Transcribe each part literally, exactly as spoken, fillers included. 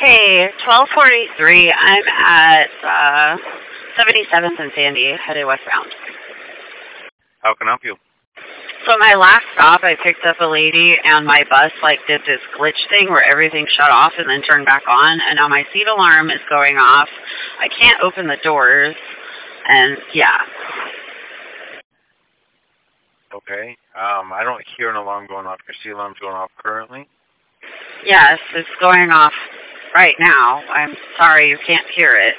Hey, twelve forty-three. I'm at uh, seventy-seventh and Sandy, headed westbound. How can I help you? So my last stop, I picked up a lady, and my bus like did this glitch thing where everything shut off and then turned back on, and now my seat alarm is going off. I can't open the doors, and yeah. Okay. Um, I don't hear an alarm going off. Your seat alarm's going off currently? Yes, it's going off right now. I'm sorry you can't hear it.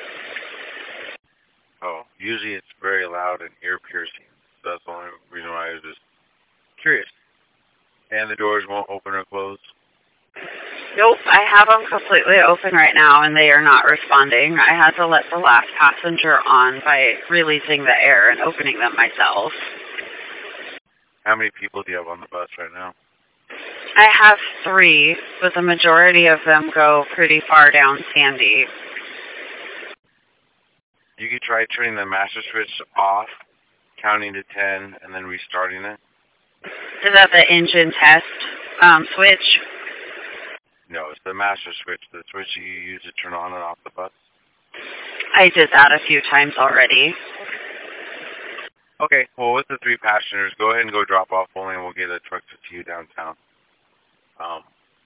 Oh, usually it's very loud and ear-piercing. So that's the only reason why I was just curious. And the doors won't open or close? Nope, I have them completely open right now, and they are not responding. I had to let the last passenger on by releasing the air and opening them myself. How many people do you have on the bus right now? I have three, but the majority of them go pretty far down Sandy. You could try turning the master switch off, counting to ten, and then restarting it. Is that the engine test um, switch? No, it's the master switch, the switch you use to turn on and off the bus. I did that a few times already. Okay, well, with the three passengers, go ahead and go drop off only, and we'll get a truck to you downtown. Um,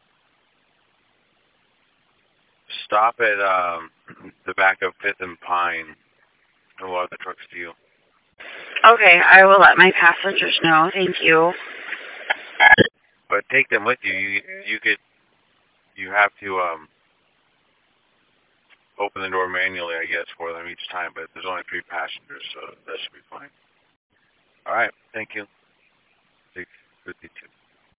stop at um, the back of Fifth and Pine, and we'll have the trucks to you. Okay, I will let my passengers know. Thank you. But take them with you. You you could you have to um, open the door manually, I guess, for them each time. But there's only three passengers, so that should be fine. All right, thank you. six fifty-two.